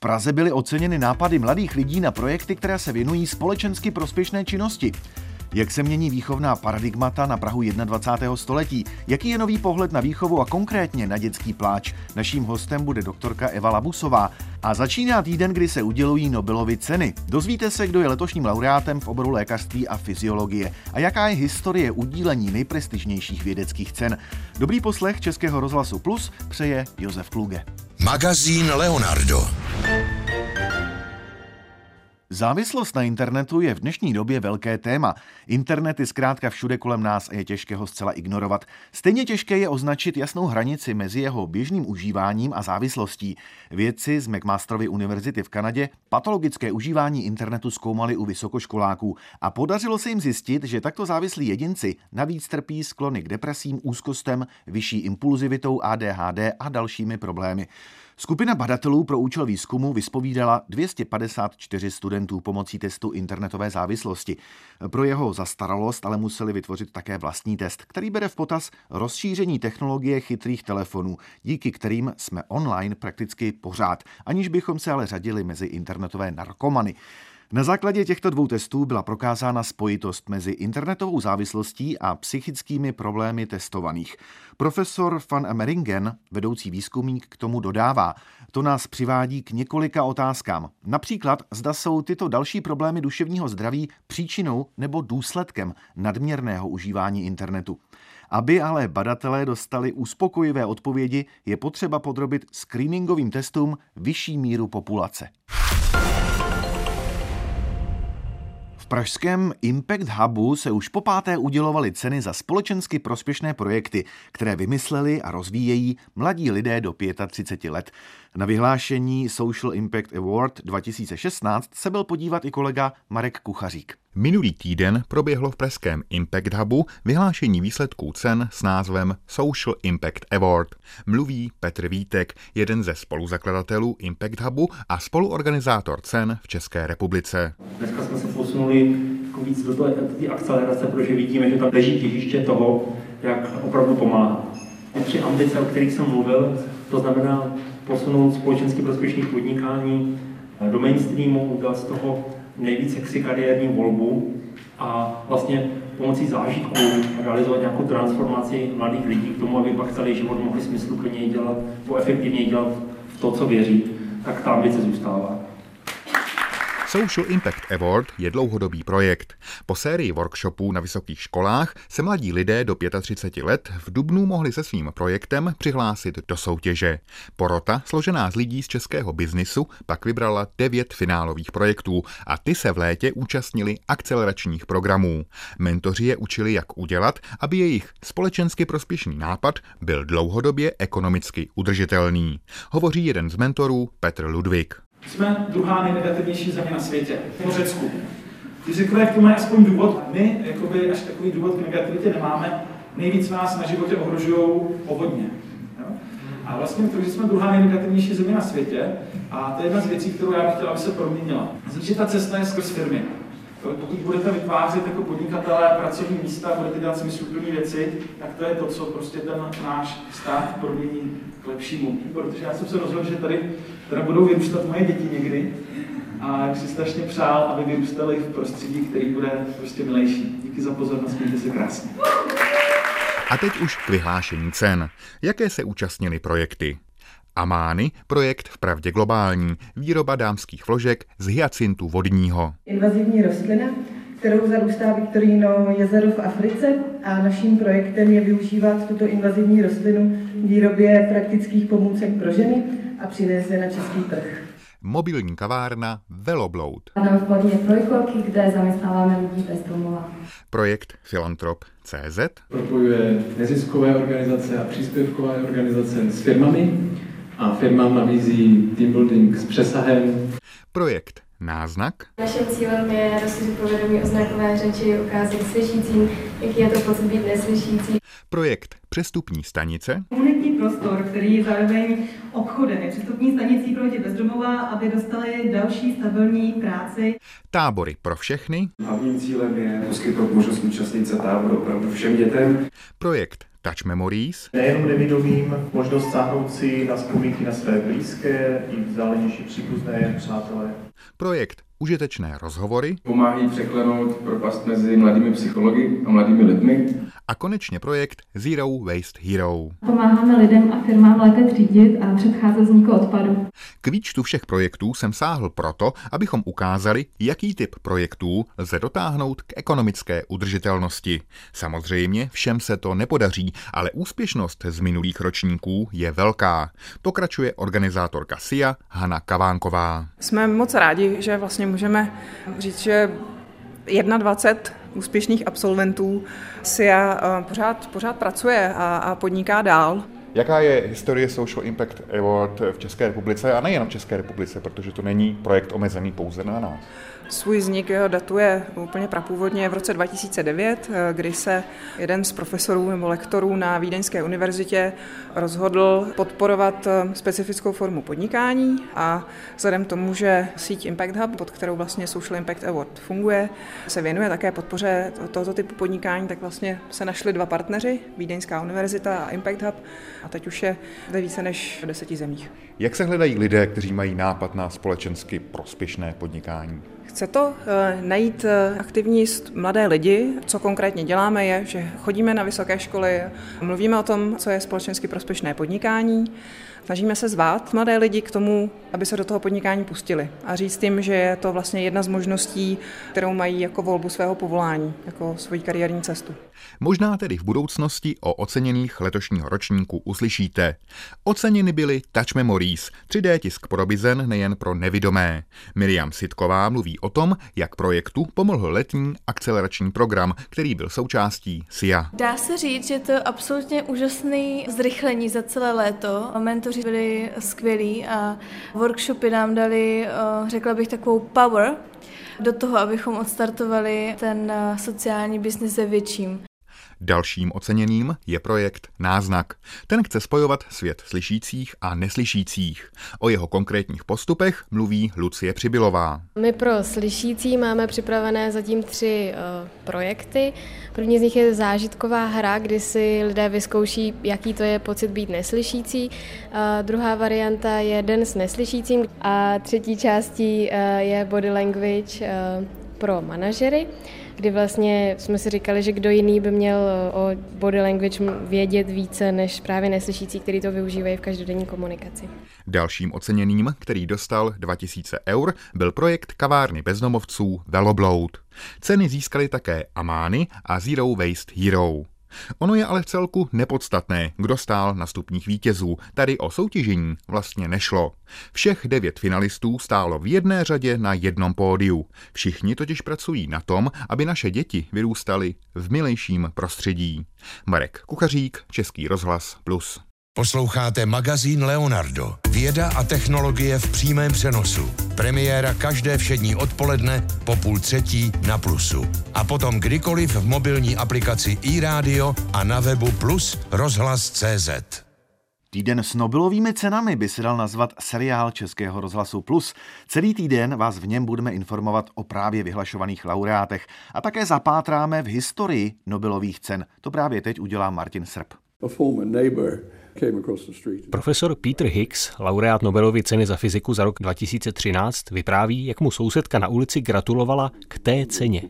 Praze byly oceněny nápady mladých lidí na projekty, které se věnují společensky prospěšné činnosti. Jak se mění výchovná paradigmata na prahu 21. století? Jaký je nový pohled na výchovu a konkrétně na dětský pláč? Naším hostem bude doktorka Eva Labusová. A začíná týden, kdy se udělují Nobelovy ceny. Dozvíte se, kdo je letošním laureátem v oboru lékařství a fyziologie a jaká je historie udílení nejprestižnějších vědeckých cen. Dobrý poslech Českého rozhlasu Plus přeje Josef Kluge. Magazín Leonardo. Závislost na internetu je v dnešní době velké téma. Internet je zkrátka všude kolem nás a je těžké ho zcela ignorovat. Stejně těžké je označit jasnou hranici mezi jeho běžným užíváním a závislostí. Vědci z McMasterovy univerzity v Kanadě patologické užívání internetu zkoumali u vysokoškoláků a podařilo se jim zjistit, že takto závislí jedinci navíc trpí sklony k depresím, úzkostem, vyšší impulzivitou, ADHD a dalšími problémy. Skupina badatelů pro účel výzkumu vyspovídala 254 studentů pomocí testu internetové závislosti. Pro jeho zastaralost ale museli vytvořit také vlastní test, který bere v potaz rozšíření technologie chytrých telefonů, díky kterým jsme online prakticky pořád, aniž bychom se ale řadili mezi internetové narkomany. Na základě těchto dvou testů byla prokázána spojitost mezi internetovou závislostí a psychickými problémy testovaných. Profesor van Meringen, vedoucí výzkumník, k tomu dodává. To nás přivádí k několika otázkám. Například, zda jsou tyto další problémy duševního zdraví příčinou nebo důsledkem nadměrného užívání internetu. Aby ale badatelé dostali uspokojivé odpovědi, je potřeba podrobit screeningovým testům vyšší míru populace. V pražském Impact Hubu se už popáté udělovaly ceny za společensky prospěšné projekty, které vymysleli a rozvíjejí mladí lidé do 35 let. Na vyhlášení Social Impact Award 2016 se byl podívat i kolega Marek Kuchařík. Minulý týden proběhlo v pražském Impact Hubu vyhlášení výsledků cen s názvem Social Impact Award. Mluví Petr Vítek, jeden ze spoluzakladatelů Impact Hubu a spoluorganizátor cen v České republice. Dneska jsme se posunuli víc do té akcelerace, protože vidíme, že tam leží těžiště toho, jak opravdu pomáhá. Tři ambice, o kterých jsem mluvil, to znamená posunout společensky prospěšných podnikání do mainstreamu, udělat z toho nejvíc sexy kariérní volbu a vlastně pomocí zážitků realizovat nějakou transformaci mladých lidí k tomu, aby pak celý život mohli smysluplněji dělat, efektivněji dělat to, co věří, tak ta ambice zůstává. Social Impact Award je dlouhodobý projekt. Po sérii workshopů na vysokých školách se mladí lidé do 35 let v dubnu mohli se svým projektem přihlásit do soutěže. Porota, složená z lidí z českého biznisu, pak vybrala 9 finálových projektů a ty se v létě účastnili akceleračních programů. Mentoři je učili, jak udělat, aby jejich společensky prospěšný nápad byl dlouhodobě ekonomicky udržitelný. Hovoří jeden z mentorů, Petr Ludvík. Jsme druhá nejnegativnější země na světě, v Řecku. Ty řekové k tomu mají aspoň důvod, my jakoby až takový důvod k negativitě nemáme, nejvíc nás na životě ohrožují povodně. Jo? A vlastně to, že jsme druhá nejnegativnější země na světě, a to je jedna z věcí, kterou já bych chtěla, aby se proměnila. Začít ta cesta je skrz firmy. Pokud budete vytvářet jako podnikatelé pracovní místa, budete dělat smysluplné věci, tak to je to, co prostě ten náš stát promění k lepšímu. Protože já jsem se rozhodl, že tady budou vyrůstat moje děti někdy a jak si strašně přál, aby vyrůstali v prostředí, který bude prostě milejší. Díky za pozornost, mějte se krásně. A teď už k vyhlášení cen. Jaké se účastnily projekty? Amány, projekt vpravdě globální, výroba dámských vložek z hyacintu vodního. Invazivní rostlina, kterou zarůstá Viktorino jezero v Africe a naším projektem je využívat tuto invazivní rostlinu v výrobě praktických pomůcek pro ženy a přinést je na český trh. Mobilní kavárna Velobloud. Máme v Plodně trojkolky, kde zaměstnáváme lidi bez domova. Projekt Filantrop.cz propojuje neziskové organizace a příspěvkové organizace s firmami a firmám nabízí team building s přesahem. Projekt Náznak. Naším cílem je rozšířit povědomí o znakové řeči, ukázat slyšícím, jaký je to pocit být neslyšící. Projekt Přestupní stanice. Komunitní prostor, který je zároveň obchodem, je přestupní stanicí pro lidi bezdomova, aby dostali další stabilní práci. Tábory pro všechny. Hlavním cílem je poskytnout možnost účastnit se táboru opravdu všem dětem. Projekt Touch Memories nejenom nevidomým možnost sáhnout si na vzpomínky na své blízké i vzdálenější příbuzné přátelé. Projekt Užitečné rozhovory pomáhají překlenout propast mezi mladými psychologi a mladými lidmi. A konečně projekt Zero Waste Hero. Pomáháme lidem a firmám lépe třídit a předcházet vzniku odpadu. K výčtu všech projektů jsem sáhl proto, abychom ukázali, jaký typ projektů lze dotáhnout k ekonomické udržitelnosti. Samozřejmě všem se to nepodaří, ale úspěšnost z minulých ročníků je velká. Pokračuje organizátorka SIA Hana Kavánková. Jsme moc rádi, že vlastně můžeme říct, že 21 úspěšných absolventů SIA pořád pracuje a podniká dál. Jaká je historie Social Impact Award v České republice a nejen v České republice, protože to není projekt omezený pouze na nás? Svůj vznik datuje úplně prapůvodně v roce 2009, kdy se jeden z profesorů nebo lektorů na Vídeňské univerzitě rozhodl podporovat specifickou formu podnikání a vzhledem k tomu, že síť Impact Hub, pod kterou vlastně Social Impact Award funguje, se věnuje také podpoře tohoto typu podnikání, tak vlastně se našli dva partneři, Vídeňská univerzita a Impact Hub, a teď už je ve více než 10 zemích. Jak se hledají lidé, kteří mají nápad na společensky prospěšné podnikání? Chce to najít aktivní mladé lidi. Co konkrétně děláme je, že chodíme na vysoké školy, mluvíme o tom, co je společensky prospěšné podnikání. Snažíme se zvát mladé lidi k tomu, aby se do toho podnikání pustili a říct jim, že je to vlastně jedna z možností, kterou mají jako volbu svého povolání, jako svoji kariérní cestu. Možná tedy v budoucnosti o oceněných letošního ročníku uslyšíte. Oceněny byly Touch Memories, 3D tisk podobizen nejen pro nevidomé. Miriam Sitková mluví o tom, jak projektu pomohl letní akcelerační program, který byl součástí SIA. Dá se říct, že to je absolutně úžasné zrychlení za celé léto. Mentoři byli skvělí a workshopy nám dali, řekla bych, takovou power do toho, abychom odstartovali ten sociální biznis ve větším. Dalším oceněným je projekt Náznak. Ten chce spojovat svět slyšících a neslyšících. O jeho konkrétních postupech mluví Lucie Přibylová. My pro slyšící máme připravené zatím 3 projekty. První z nich je zážitková hra, kdy si lidé vyzkouší, jaký to je pocit být neslyšící. Druhá varianta je den s neslyšícím a třetí částí je body language pro manažery, kdy vlastně jsme si říkali, že kdo jiný by měl o body language vědět více než právě neslyšící, kteří to využívají v každodenní komunikaci. Dalším oceněným, který dostal 2000 eur, byl projekt kavárny bezdomovců Velobloud. Ceny získaly také Amány a Zero Waste Hero. Ono je ale vcelku nepodstatné, kdo stál na stupních vítězů. Tady o soutěžení vlastně nešlo. Všech 9 finalistů stálo v jedné řadě na jednom pódiu. Všichni totiž pracují na tom, aby naše děti vyrůstaly v milejším prostředí. Marek Kuchařík, Český rozhlas Plus. Posloucháte magazín Leonardo. Věda a technologie v přímém přenosu. Premiéra každé všední odpoledne po 2:30 na Plusu. A potom kdykoliv v mobilní aplikaci iRádio a na webu Plus rozhlas.cz. Týden s Nobelovými cenami by se dal nazvat seriál Českého rozhlasu Plus. Celý týden vás v něm budeme informovat o právě vyhlašovaných laureátech a také zapátráme v historii Nobelových cen. To právě teď udělá Martin Srb. Profesor Peter Higgs, laureát Nobelovy ceny za fyziku za rok 2013, vypráví, jak mu sousedka na ulici gratulovala k té ceně.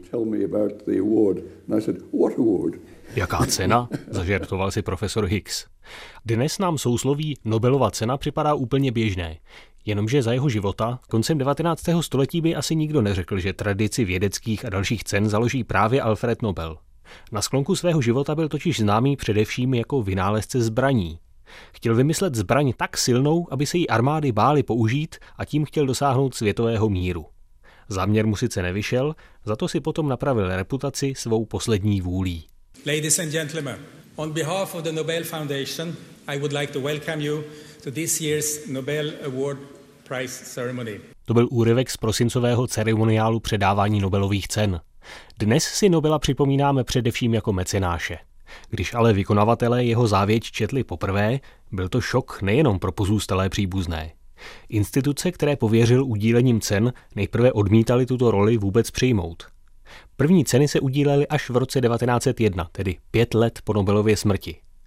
Jaká cena? Zažertoval si profesor Higgs. Dnes nám sousloví Nobelova cena připadá úplně běžné. Jenomže za jeho života, koncem 19. století by asi nikdo neřekl, že tradici vědeckých a dalších cen založí právě Alfred Nobel. Na sklonku svého života byl totiž známý především jako vynálezce zbraní. Chtěl vymyslet zbraň tak silnou, aby se jí armády bály použít, a tím chtěl dosáhnout světového míru. Záměr mu sice nevyšel, za to si potom napravil reputaci svou poslední vůlí. Ladies and gentlemen, on behalf of the Nobel Foundation, I would like to welcome you to this year's Nobel Award Prize ceremony. To byl úryvek z prosincového ceremoniálu předávání Nobelových cen. Dnes si Nobela připomínáme především jako mecenáše. Když ale vykonavatelé jeho závěť četli poprvé, byl to šok nejenom pro pozůstalé příbuzné. Instituce, které pověřil udílením cen, nejprve odmítali tuto roli vůbec přijmout. První ceny se udílely až v roce 1901, tedy 5 let po Nobelově smrti.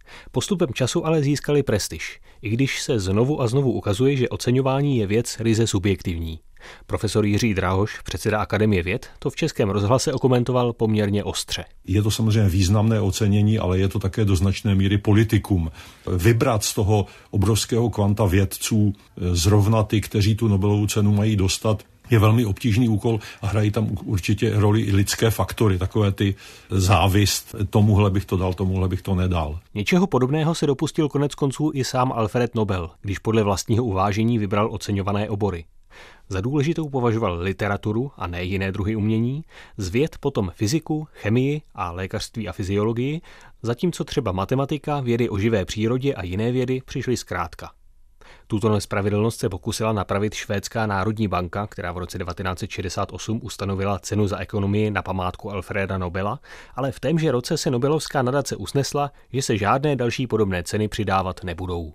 Postupem času ale získali prestiž, i když se znovu a znovu ukazuje, že oceňování je věc ryze subjektivní. Profesor Jiří Drahoš, předseda Akademie věd, to v Českém rozhlase okomentoval poměrně ostře. Je to samozřejmě významné ocenění, ale je to také do značné míry politikum. Vybrat z toho obrovského kvanta vědců zrovna ty, kteří tu Nobelovu cenu mají dostat, je velmi obtížný úkol a hrají tam určitě roli i lidské faktory, takové ty závist, tomuhle bych to dal, tomuhle bych to nedal. Něčeho podobného se dopustil koneckonců i sám Alfred Nobel, když podle vlastního uvážení vybral oceňované obory. Za důležitou považoval literaturu a ne jiné druhy umění, z věd potom fyziku, chemii a lékařství a fyziologii, zatímco třeba matematika, vědy o živé přírodě a jiné vědy přišly zkrátka. Tuto nespravedlnost se pokusila napravit Švédská národní banka, která v roce 1968 ustanovila cenu za ekonomii na památku Alfreda Nobela, ale v témže roce se Nobelovská nadace usnesla, že se žádné další podobné ceny přidávat nebudou.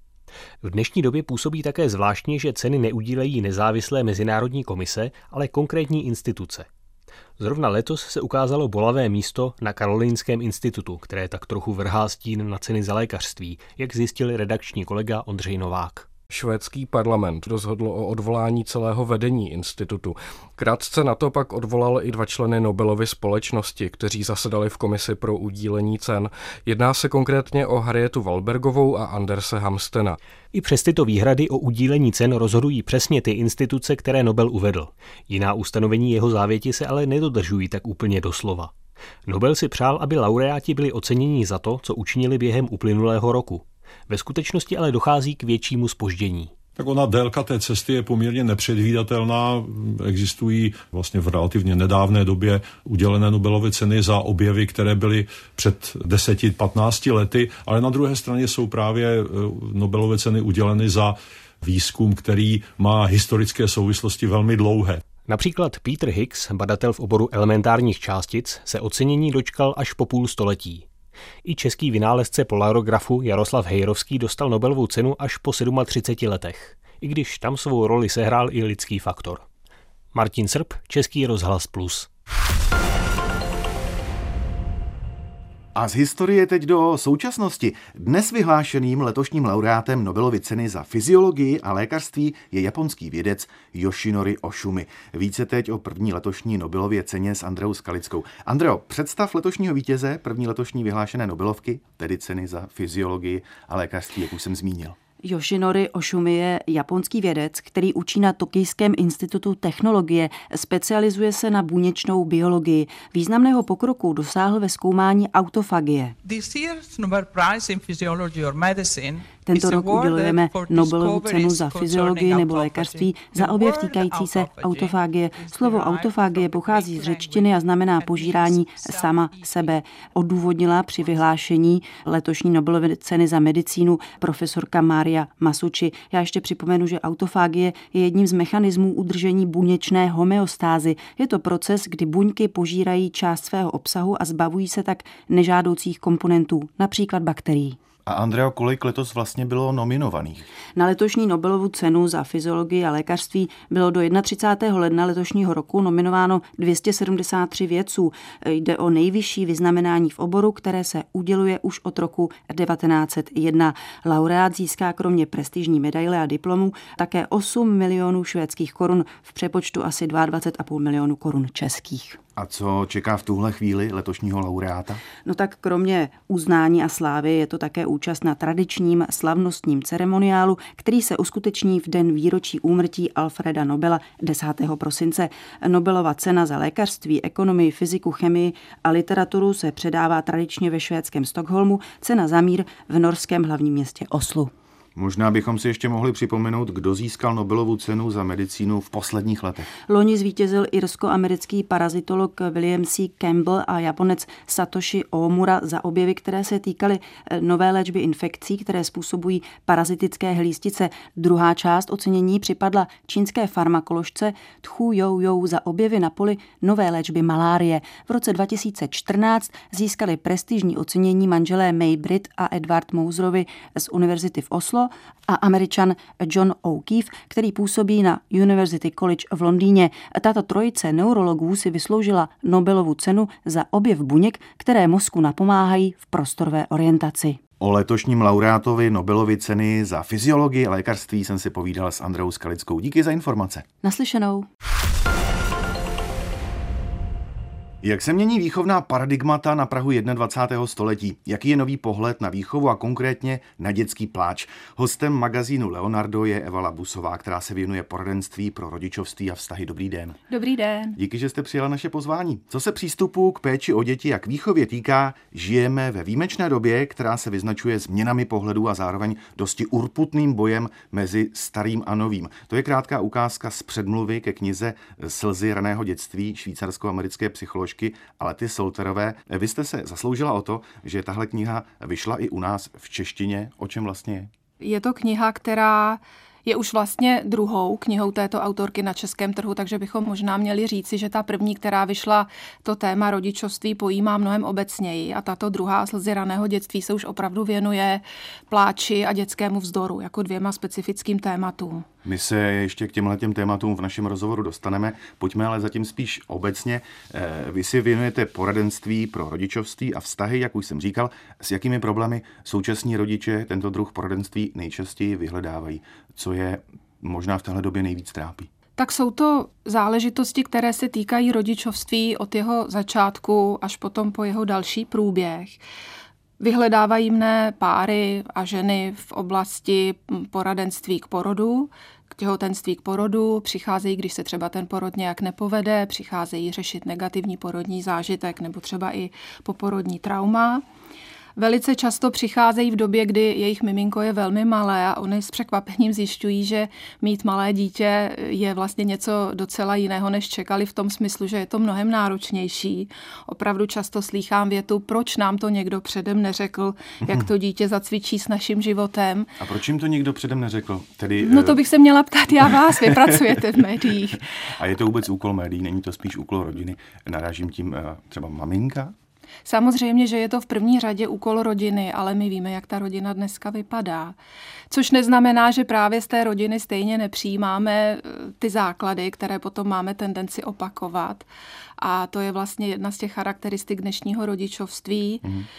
V dnešní době působí také zvláštně, že ceny neudílejí nezávislé mezinárodní komise, ale konkrétní instituce. Zrovna letos se ukázalo bolavé místo na Karolinském institutu, které tak trochu vrhá stín na ceny za lékařství, jak zjistil redakční kolega Ondřej Novák. Švédský parlament rozhodl o odvolání celého vedení institutu. Krátce na to pak odvolal i 2 členy Nobelovy společnosti, kteří zasedali v komisi pro udílení cen. Jedná se konkrétně o Harrietu Wallbergovou a Anderse Hamstena. I přes tyto výhrady o udílení cen rozhodují přesně ty instituce, které Nobel uvedl. Jiná ustanovení jeho závěti se ale nedodržují tak úplně doslova. Nobel si přál, aby laureáti byli oceněni za to, co učinili během uplynulého roku. Ve skutečnosti ale dochází k většímu zpoždění. Tak ona délka té cesty je poměrně nepředvídatelná. Existují vlastně v relativně nedávné době udělené Nobelovy ceny za objevy, které byly před 10-15 lety, ale na druhé straně jsou právě Nobelovy ceny uděleny za výzkum, který má historické souvislosti velmi dlouhé. Například Peter Higgs, badatel v oboru elementárních částic, se ocenění dočkal až po půl století. I český vynálezce polarografu Jaroslav Hejrovský dostal Nobelovu cenu až po 37 letech, i když tam svou roli sehrál i lidský faktor. Martin Srb, Český rozhlas Plus. A z historie teď do současnosti. Dnes vyhlášeným letošním laureátem Nobelovy ceny za fyziologii a lékařství je japonský vědec Yoshinori Oshumi. Více teď o první letošní Nobelově ceně s Andreou Skalickou. Andreo, představ letošního vítěze první letošní vyhlášené Nobelovky, tedy ceny za fyziologii a lékařství, jak už jsem zmínil. Yoshinori Oshumi je japonský vědec, který učí na Tokijském institutu technologie, specializuje se na buněčnou biologii. Významného pokroku dosáhl ve zkoumání autofagie. Tento rok udělujeme Nobelovu cenu za fyziologii nebo lékařství za objev týkající se autofagie. Slovo autofagie pochází z řečtiny a znamená požírání sama sebe. Odůvodnila při vyhlášení letošní Nobelovy ceny za medicínu profesorka Maria Masucci. Já ještě připomenu, že autofagie je jedním z mechanismů udržení buněčné homeostázy. Je to proces, kdy buňky požírají část svého obsahu a zbavují se tak nežádoucích komponentů, například bakterií. A Andreo, kolik letos vlastně bylo nominovaných? Na letošní Nobelovu cenu za fyziologii a lékařství bylo do 31. ledna letošního roku nominováno 273 vědců. Jde o nejvyšší vyznamenání v oboru, které se uděluje už od roku 1901. Laureát získá kromě prestižní medaile a diplomu také 8 milionů švédských korun, v přepočtu asi 22,5 milionu korun českých. A co čeká v tuhle chvíli letošního laureáta? No tak kromě uznání a slávy je to také účast na tradičním slavnostním ceremoniálu, který se uskuteční v den výročí úmrtí Alfreda Nobela 10. prosince. Nobelova cena za lékařství, ekonomii, fyziku, chemii a literaturu se předává tradičně ve švédském Stockholmu, cena za mír v norském hlavním městě Oslu. Možná bychom si ještě mohli připomenout, kdo získal Nobelovu cenu za medicínu v posledních letech. Loni zvítězil irsko-americký parazitolog William C. Campbell a Japonec Satoshi Omura za objevy, které se týkaly nové léčby infekcí, které způsobují parazitické hlístice. Druhá část ocenění připadla čínské farmakoložce Tchu Jou za objevy na poli nové léčby malárie. V roce 2014 získali prestižní ocenění manželé May Britt a Edward Mouserovi z univerzity v Oslo a Američan John O'Keefe, který působí na University College v Londýně. Tato trojice neurologů si vysloužila Nobelovu cenu za objev buněk, které mozku napomáhají v prostorové orientaci. O letošním laureátovi Nobelovy ceny za fyziologii a lékařství jsem si povídal s Andreou Skalickou. Díky za informace. Naslyšenou. Jak se mění výchovná paradigmata na prahu 21. století? Jaký je nový pohled na výchovu a konkrétně na dětský pláč? Hostem magazínu Leonardo je Eva Labusová, která se věnuje poradenství pro rodičovství a vztahy. Dobrý den. Dobrý den. Díky, že jste přijala naše pozvání. Co se přístupu k péči o děti a k výchově týká, žijeme ve výjimečné době, která se vyznačuje změnami pohledu a zároveň dosti urputným bojem mezi starým a novým. To je krátká ukázka z předmluvy ke knize Slzy raného dětství švýcarsko-americké psycholožky Alety Solterové. Vy jste se zasloužila o to, že tahle kniha vyšla i u nás v češtině. O čem vlastně je? Je to kniha, která je už vlastně druhou knihou této autorky na českém trhu, takže bychom možná měli říci, že ta první, která vyšla, to téma rodičovství pojímá mnohem obecněji a tato druhá, Slzy raného dětství, se už opravdu věnuje pláči a dětskému vzdoru jako dvěma specifickým tématům. My se ještě k těmhletěm tématům v našem rozhovoru dostaneme. Pojďme ale zatím spíš obecně. Vy si věnujete poradenství pro rodičovství a vztahy, jak už jsem říkal. S jakými problémy současní rodiče tento druh poradenství nejčastěji vyhledávají? Co je možná v téhle době nejvíc trápí? Tak jsou to záležitosti, které se týkají rodičovství od jeho začátku až potom po jeho další průběh. Vyhledávají mne páry a ženy v oblasti poradenství k porodu, k těhotenství k porodu, přicházejí, když se třeba ten porod nějak nepovede, přicházejí řešit negativní porodní zážitek nebo třeba i poporodní trauma. Velice často přicházejí v době, kdy jejich miminko je velmi malé a oni s překvapením zjišťují, že mít malé dítě je vlastně něco docela jiného, než čekali v tom smyslu, že je to mnohem náročnější. Opravdu často slýchám větu, proč nám to někdo předem neřekl, jak to dítě zacvičí s naším životem. A proč jim to někdo předem neřekl? No to bych se měla ptát já vás, vy pracujete v médiích. A je to vůbec úkol médií, není to spíš úkol rodiny? Narážím tím třeba maminka? Samozřejmě, že je to v první řadě úkol rodiny, ale my víme, jak ta rodina dneska vypadá. Což neznamená, že právě z té rodiny stejně nepřijímáme ty základy, které potom máme tendenci opakovat. A to je vlastně jedna z těch charakteristik dnešního rodičovství,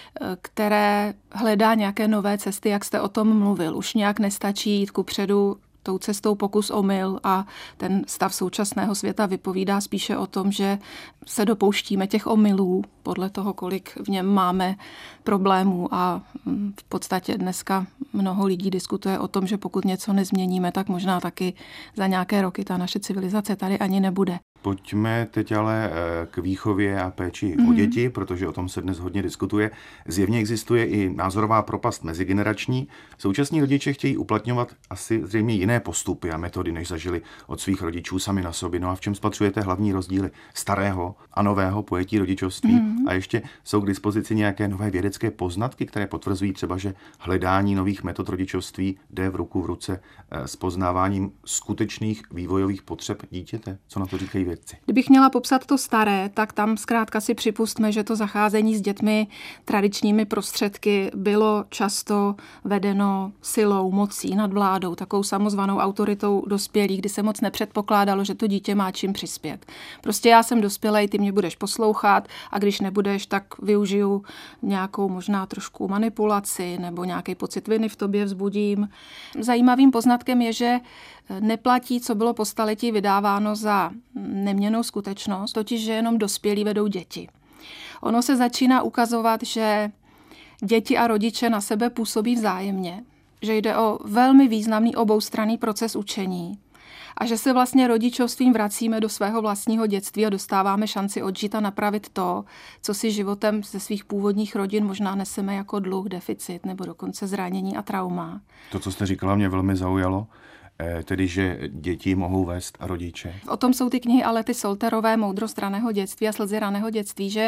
které hledá nějaké nové cesty, jak jste o tom mluvil. Už nějak nestačí jít kupředu tou cestou pokus omyl a ten stav současného světa vypovídá spíše o tom, že se dopouštíme těch omylů podle toho, kolik v něm máme problémů a v podstatě dneska mnoho lidí diskutuje o tom, že pokud něco nezměníme, tak možná taky za nějaké roky ta naše civilizace tady ani nebude. Pojďme teď ale k výchově a péči o děti, protože o tom se dnes hodně diskutuje. Zjevně existuje i názorová propast mezigenerační. Současní rodiče chtějí uplatňovat asi zřejmě jiné postupy a metody, než zažili od svých rodičů sami na sobě. No a v čem spatřujete hlavní rozdíly starého a nového pojetí rodičovství? A ještě jsou k dispozici nějaké nové vědecké poznatky, které potvrzují třeba, že hledání nových metod rodičovství jde v ruku v ruce s poznáváním skutečných vývojových potřeb dítěte? Co na to říkají vědci? Kdybych měla popsat to staré, tak tam zkrátka si připustme, že to zacházení s dětmi tradičními prostředky bylo často vedeno silou, mocí, nadvládou, takovou samozvanou autoritou dospělých, kdy se moc nepředpokládalo, že to dítě má čím přispět. Prostě já jsem dospělej, ty mě budeš poslouchat a když nebudeš, tak využiju nějakou možná trošku manipulaci nebo nějaký pocit viny v tobě vzbudím. Zajímavým poznatkem je, že neplatí, co bylo po staletí vydáváno za neměnnou skutečnost, totiž, že jenom dospělí vedou děti. Ono se začíná ukazovat, že děti a rodiče na sebe působí vzájemně, že jde o velmi významný oboustranný proces učení a že se vlastně rodičovstvím vracíme do svého vlastního dětství a dostáváme šanci odžít a napravit to, co si životem ze svých původních rodin možná neseme jako dluh, deficit nebo dokonce zranění a trauma. To, co jste říkala, mě velmi zaujalo. Tedy, že děti mohou vést rodiče. O tom jsou ty knihy Alety Solterové, Moudrost raného dětství a Slzy raného dětství, že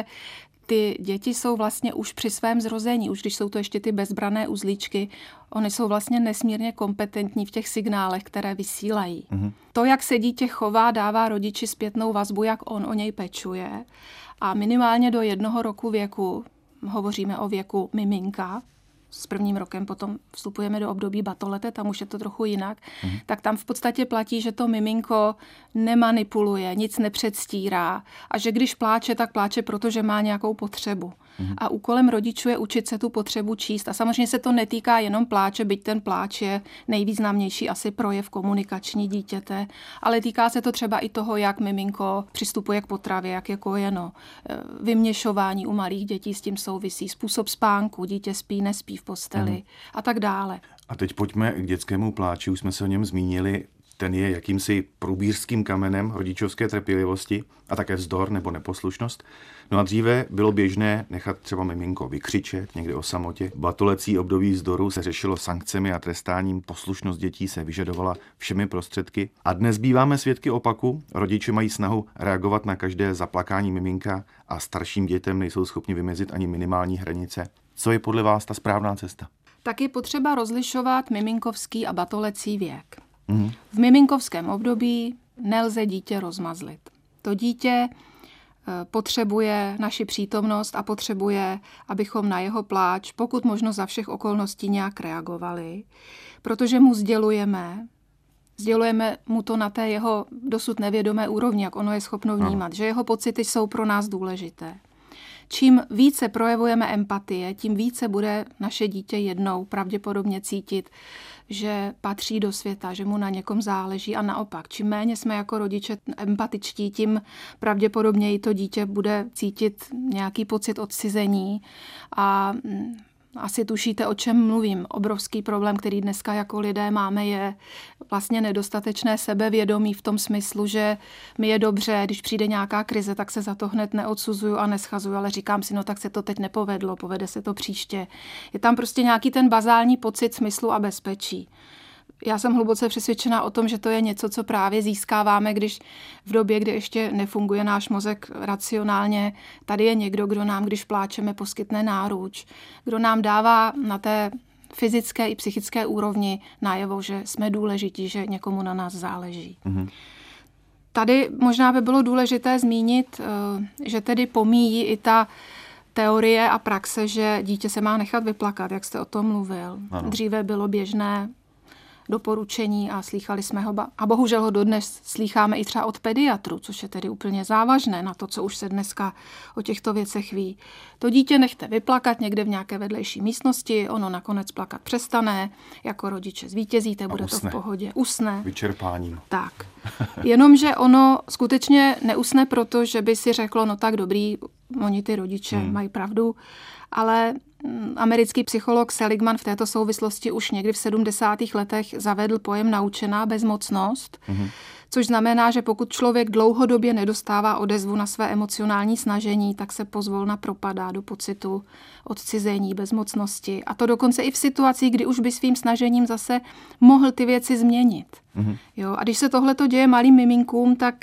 ty děti jsou vlastně už při svém zrození, už když jsou to ještě ty bezbranné uzlíčky, oni jsou vlastně nesmírně kompetentní v těch signálech, které vysílají. To, jak se dítě chová, dává rodiči zpětnou vazbu, jak on o něj pečuje. A minimálně do 1 roku věku, hovoříme o věku miminka, s 1. rokem potom vstupujeme do období batolete, tam už je to trochu jinak, tak tam v podstatě platí, že to miminko nemanipuluje, nic nepředstírá a že když pláče, tak pláče, protože má nějakou potřebu. A úkolem rodičů je učit se tu potřebu číst. A samozřejmě se to netýká jenom pláče, byť ten pláč je nejvýznamnější asi projev komunikační dítěte, ale týká se to třeba i toho, jak miminko přistupuje k potravě, jak je kojeno. Vyměšování u malých dětí s tím souvisí, způsob spánku, dítě spí, nespí v posteli a tak dále. A teď pojďme k dětskému pláči, už jsme se o něm zmínili. Ten je jakýmsi průbířským kamenem rodičovské trpělivosti a také vzdor nebo neposlušnost. No a dříve bylo běžné nechat třeba miminko vykřičet někde o samotě. Batolecí období vzdoru se řešilo sankcemi a trestáním, poslušnost dětí se vyžadovala všemi prostředky. A dnes býváme svědky opaku. Rodiče mají snahu reagovat na každé zaplakání miminka a starším dětem nejsou schopni vymezit ani minimální hranice. Co je podle vás ta správná cesta? Tak je potřeba rozlišovat miminkovský a batolecí věk. V miminkovském období nelze dítě rozmazlit. To dítě potřebuje naši přítomnost a potřebuje, abychom na jeho pláč, pokud možno za všech okolností, nějak reagovali, protože mu sdělujeme mu to na té jeho dosud nevědomé úrovni, jak ono je schopno vnímat, že jeho pocity jsou pro nás důležité. Čím více projevujeme empatie, tím více bude naše dítě jednou pravděpodobně cítit, že patří do světa, že mu na někom záleží a naopak. Čím méně jsme jako rodiče empatičtí, tím pravděpodobně to dítě bude cítit nějaký pocit odcizení a asi tušíte, o čem mluvím. Obrovský problém, který dneska jako lidé máme, je vlastně nedostatečné sebevědomí v tom smyslu, že mi je dobře, když přijde nějaká krize, tak se za to hned neodsuzuju a neschazuju, ale říkám si, no tak se to teď nepovedlo, povede se to příště. Je tam prostě nějaký ten bazální pocit smyslu a bezpečí. Já jsem hluboce přesvědčená o tom, že to je něco, co právě získáváme, když v době, kdy ještě nefunguje náš mozek racionálně, tady je někdo, kdo nám, když pláčeme, poskytne náruč, kdo nám dává na té fyzické i psychické úrovni najevo, že jsme důležití, že někomu na nás záleží. Tady možná by bylo důležité zmínit, že tedy pomíjí i ta teorie a praxe, že dítě se má nechat vyplakat, jak jste o tom mluvil. Ano. Dříve bylo běžné doporučení a slýchali jsme ho, a bohužel ho dodnes slýcháme i třeba od pediatrů, což je tedy úplně závažné na to, co už se dneska o těchto věcech ví. To dítě nechte vyplakat někde v nějaké vedlejší místnosti, ono nakonec plakat přestane, jako rodiče zvítězíte, bude to v pohodě. Usne. Vyčerpáním. Tak. Jenomže ono skutečně neusne proto, že by si řeklo, no tak dobrý, oni ty rodiče mají pravdu, ale americký psycholog Seligman v této souvislosti už někdy v 70. letech zavedl pojem naučená bezmocnost, což znamená, že pokud člověk dlouhodobě nedostává odezvu na své emocionální snažení, tak se pozvolna propadá do pocitu odcizení, bezmocnosti. A to dokonce i v situaci, kdy už by svým snažením zase mohl ty věci změnit. Jo? A když se tohleto děje malým miminkům, tak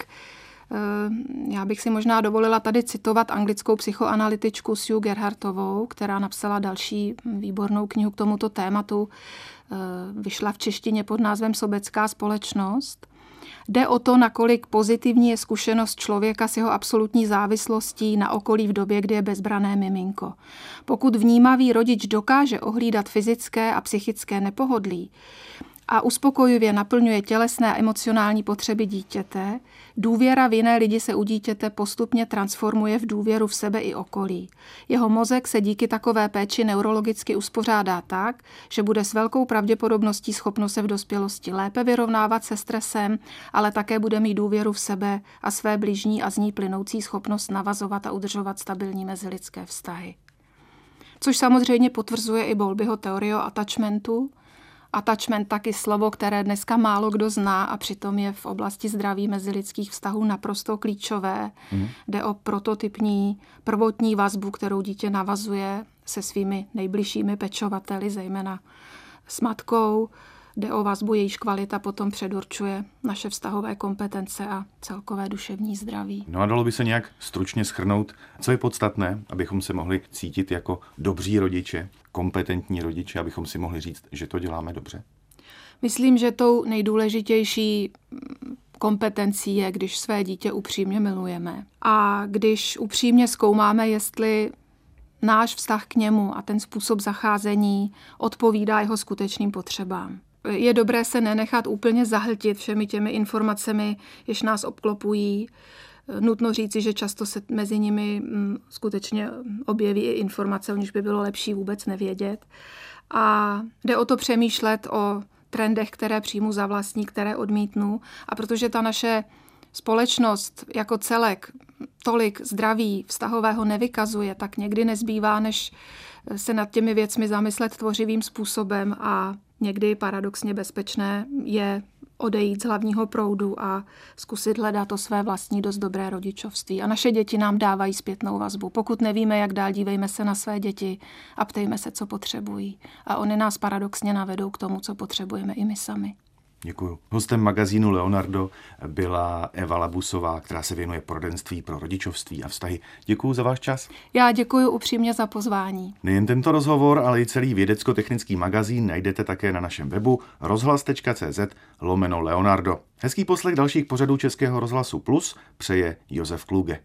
já bych si možná dovolila tady citovat anglickou psychoanalytičku Sue Gerhardtovou, která napsala další výbornou knihu k tomuto tématu. Vyšla v češtině pod názvem Sobecká společnost. Jde o to, nakolik pozitivní je zkušenost člověka s jeho absolutní závislostí na okolí v době, kdy je bezbrané miminko. Pokud vnímavý rodič dokáže ohlídat fyzické a psychické nepohodlí a uspokojivě naplňuje tělesné a emocionální potřeby dítěte, důvěra v jiné lidi se u dítěte postupně transformuje v důvěru v sebe i okolí. Jeho mozek se díky takové péči neurologicky uspořádá tak, že bude s velkou pravděpodobností schopno se v dospělosti lépe vyrovnávat se stresem, ale také bude mít důvěru v sebe a své bližní a z ní plynoucí schopnost navazovat a udržovat stabilní mezilidské vztahy. Což samozřejmě potvrzuje i Bowlbyho teorie o attachmentu. Attachment taky slovo, které dneska málo kdo zná a přitom je v oblasti zdraví mezilidských vztahů naprosto klíčové. Jde o prototypní prvotní vazbu, kterou dítě navazuje se svými nejbližšími pečovateli, zejména s matkou. Jde o vazbu, jejíž kvalita potom předurčuje naše vztahové kompetence a celkové duševní zdraví. No a dalo by se nějak stručně shrnout, co je podstatné, abychom se mohli cítit jako dobří rodiče, kompetentní rodiče, abychom si mohli říct, že to děláme dobře? Myslím, že tou nejdůležitější kompetencí je, když své dítě upřímně milujeme. A když upřímně zkoumáme, jestli náš vztah k němu a ten způsob zacházení odpovídá jeho skutečným potřebám. Je dobré se nenechat úplně zahltit všemi těmi informacemi, jež nás obklopují. Nutno říci, že často se mezi nimi skutečně objeví i informace, o nichž by bylo lepší vůbec nevědět. A jde o to přemýšlet o trendech, které přijmu za vlastní, které odmítnu. A protože ta naše společnost jako celek tolik zdraví vztahového nevykazuje, tak někdy nezbývá, než se nad těmi věcmi zamyslet tvořivým způsobem a někdy paradoxně bezpečné je odejít z hlavního proudu a zkusit hledat to své vlastní dost dobré rodičovství. A naše děti nám dávají zpětnou vazbu. Pokud nevíme, jak dál, dívejme se na své děti a ptejme se, co potřebují. A oni nás paradoxně navedou k tomu, co potřebujeme i my sami. Děkuju. Hostem magazínu Leonardo byla Eva Labusová, která se věnuje poradenství pro rodičovství a vztahy. Děkuju za váš čas. Já děkuju upřímně za pozvání. Nejen tento rozhovor, ale i celý vědecko-technický magazín najdete také na našem webu rozhlas.cz/Leonardo. Hezký poslech dalších pořadů Českého rozhlasu Plus přeje Josef Kluge.